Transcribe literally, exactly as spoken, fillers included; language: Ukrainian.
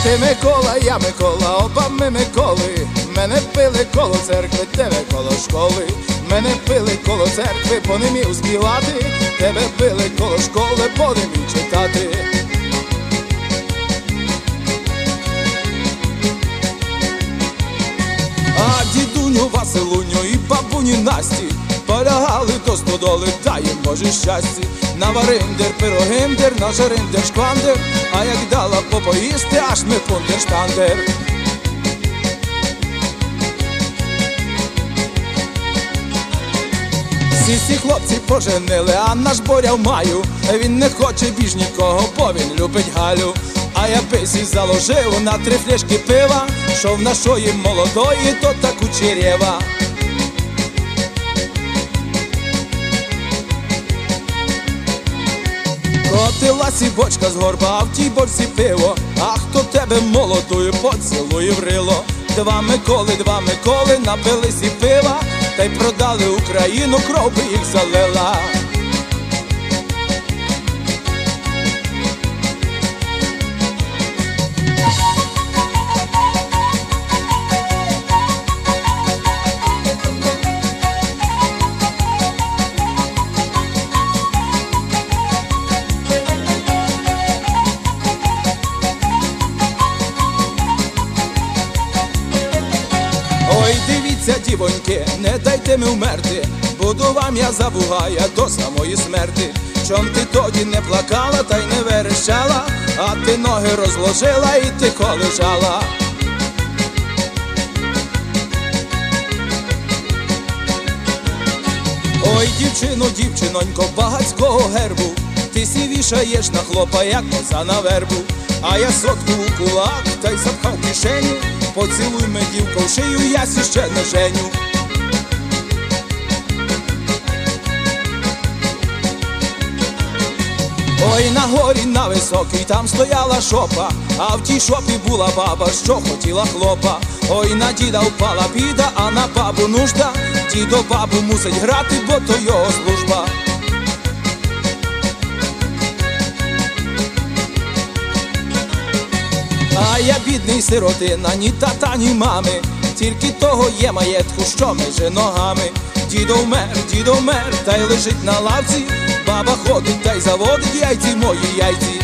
Ти Микола, я Микола, оба ми Миколи. Мене пили коло церкви, тебе коло школи. Мене пили коло церкви, бо не міг співати. Тебе пили коло школи, бо не міг читати. А дідуню Василуню і бабуні Насті полягали до стодоли, дай їм Боже щастя. На вариндер, пирогиндер, на жариндер, шквандер, а як дала попоїсти, аж ми пундер-штандер. Всі ці хлопці поженили, а наш Боря в маю. Він не хоче більш нікого, бо він любить Галю. А я писі заложив на три фляшки пива, що в нашої молодої то та кучерєва. Котилась і бочка з горба, а в тій бочці пиво. А хто тебе молодою поцілує в рило? Два Миколи, два Миколи напились і пива, та й продали Україну, кров би їх залила. Ой, дивіться, дівоньки, не дайте ми вмерти, буду вам я забугая до самої смерти. Чом ти тоді не плакала та й не верещала, а ти ноги розложила і тихо лежала. Ой, дівчино, дівчинонько, багацького гербу, ти сі вішаєш на хлопа, як коза на вербу. А я сотку у кулак та й запхав кишеню, поцілуй me, дівко, в шию, я сі ще не женю. Ой, на горі на високій там стояла шопа, а в тій шопі була баба, що хотіла хлопа. Ой, на діда впала біда, а на бабу нужда. Дідо бабу мусить грати, бо то його служба. А я бідний сиротина, ні тата, ні мами, тільки того є маєтку, що меже ногами. Дідо вмер, дідо вмер, та й лежить на лавці, баба ходить та й заводить яйці, мої яйці.